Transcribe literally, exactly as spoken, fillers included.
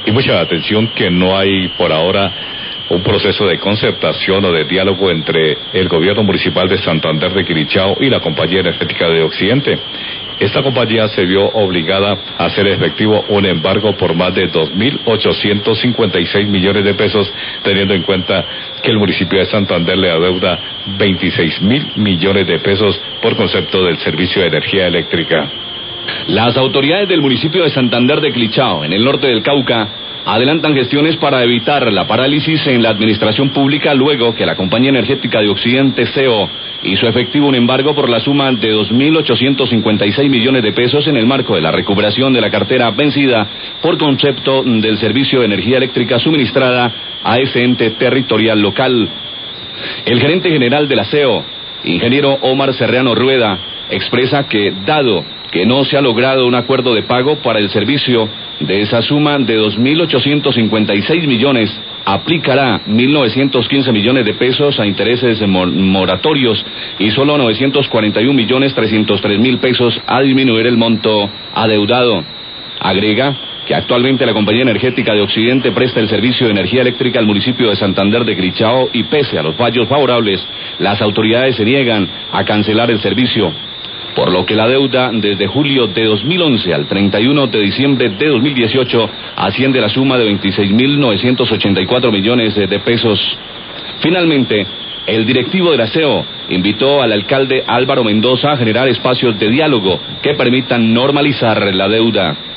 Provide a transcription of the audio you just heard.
Y mucha atención que no hay por ahora un proceso de concertación o de diálogo entre el gobierno municipal de Santander de Quilichao y la Compañía Energética de Occidente. Esta compañía se vio obligada a hacer efectivo un embargo por más de dos mil ochocientos cincuenta y seis millones de pesos, teniendo en cuenta que el municipio de Santander le adeuda veintiséis mil millones de pesos por concepto del servicio de energía eléctrica. Las autoridades del municipio de Santander de Quilichao, en el norte del Cauca, adelantan gestiones para evitar la parálisis en la administración pública luego que la Compañía Energética de Occidente, C E O, hizo efectivo un embargo por la suma de dos mil ochocientos cincuenta y seis millones de pesos en el marco de la recuperación de la cartera vencida por concepto del servicio de energía eléctrica suministrada a ese ente territorial local. El gerente general de la C E O, ingeniero Omar Serrano Rueda, expresa que, dado que no se ha logrado un acuerdo de pago para el servicio de esa suma de dos mil ochocientos cincuenta y seis millones, aplicará mil novecientos quince millones de pesos a intereses moratorios y solo novecientos cuarenta y un millones trescientos tres mil pesos a disminuir el monto adeudado. Agrega que actualmente la Compañía Energética de Occidente presta el servicio de energía eléctrica al municipio de Santander de Quilichao y pese a los fallos favorables, las autoridades se niegan a cancelar el servicio, por lo que la deuda desde julio de dos mil once al treinta y uno de diciembre de dos mil dieciocho asciende a la suma de veintiséis mil novecientos ochenta y cuatro millones de pesos. Finalmente, el directivo de la C E O invitó al alcalde Álvaro Mendoza a generar espacios de diálogo que permitan normalizar la deuda.